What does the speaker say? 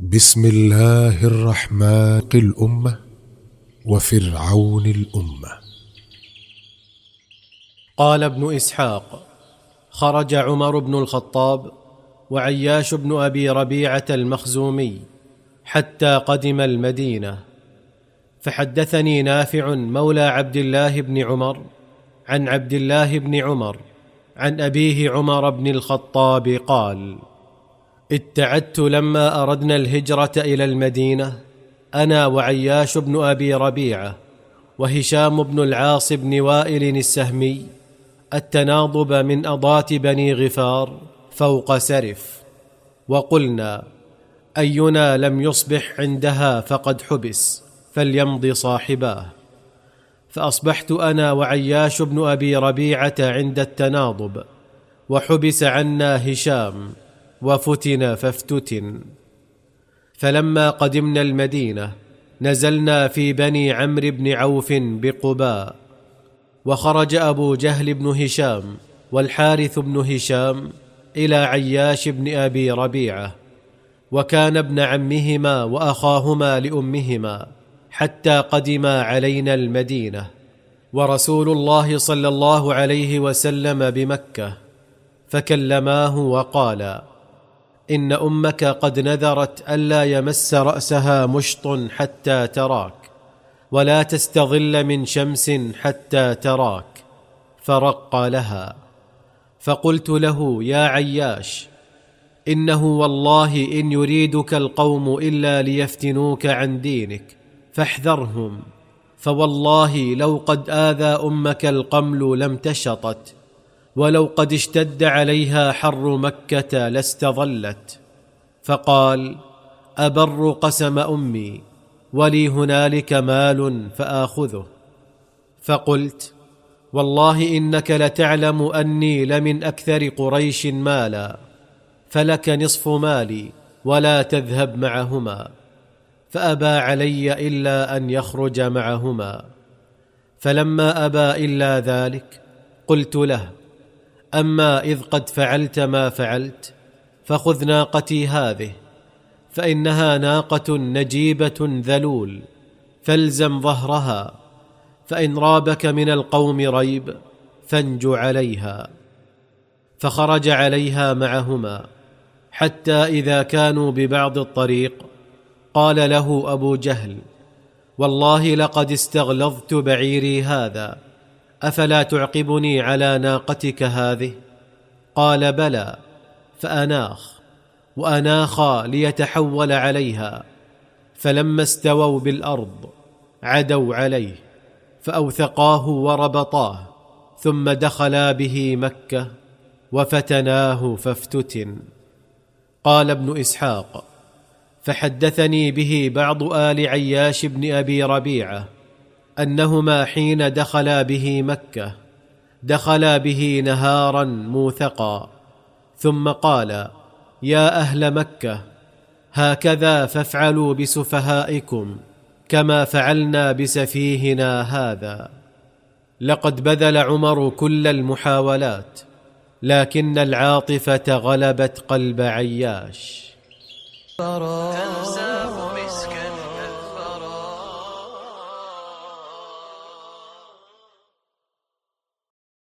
بسم الله الرحمن الأمة وفرعون الأمة. قال ابن إسحاق: خرج عمر بن الخطاب وعياش بن أبي ربيعة المخزومي حتى قدم المدينة، فحدثني نافع مولى عبد الله بن عمر عن عبد الله بن عمر عن أبيه عمر بن الخطاب قال: اتعدت لما أردنا الهجرة إلى المدينة أنا وعياش بن أبي ربيعة وهشام بن العاص بن وائل السهمي التناضب من أضات بني غفار فوق سرف، وقلنا: أينا لم يصبح عندها فقد حبس فليمض صاحباه. فأصبحت أنا وعياش بن أبي ربيعة عند التناضب، وحبس عنا هشام وفتن فافتتن. فلما قدمنا المدينة نزلنا في بني عمرو بن عوف بقباء، وخرج أبو جهل بن هشام والحارث بن هشام إلى عياش بن أبي ربيعة، وكان ابن عمهما وأخاهما لأمهما، حتى قدما علينا المدينة ورسول الله صلى الله عليه وسلم بمكة، فكلماه وقالا: إن أمك قد نذرت ألا يمس رأسها مشط حتى تراك، ولا تستظل من شمس حتى تراك، فرق لها. فقلت له: يا عياش، إنه والله إن يريدك القوم إلا ليفتنوك عن دينك فاحذرهم، فوالله لو قد آذى أمك القمل لم تشطت، ولو قد اشتد عليها حر مكة لاستظلت. فقال: أبر قسم أمي، ولي هنالك مال فآخذه. فقلت: والله إنك لتعلم أني لمن أكثر قريش مالا، فلك نصف مالي ولا تذهب معهما. فأبى علي إلا أن يخرج معهما. فلما أبى إلا ذلك قلت له: أما إذ قد فعلت ما فعلت فخذ ناقتي هذه، فإنها ناقة نجيبة ذلول، فالزم ظهرها، فإن رابك من القوم ريب فانج عليها. فخرج عليها معهما، حتى إذا كانوا ببعض الطريق قال له أبو جهل: والله لقد استغلظت بعيري هذا، أفلا تعقبني على ناقتك هذه؟ قال: بلى. فأناخ، وأناخا ليتحول عليها، فلما استووا بالأرض عدوا عليه فأوثقاه وربطاه، ثم دخلا به مكة وفتناه فافتتن. قال ابن إسحاق: فحدثني به بعض آل عياش بن أبي ربيعة أنهما حين دخلا به مكة دخلا به نهارا موثقا، ثم قال: يا أهل مكة، هكذا فافعلوا بسفهائكم كما فعلنا بسفيهنا هذا. لقد بذل عمر كل المحاولات، لكن العاطفة غلبت قلب عياش.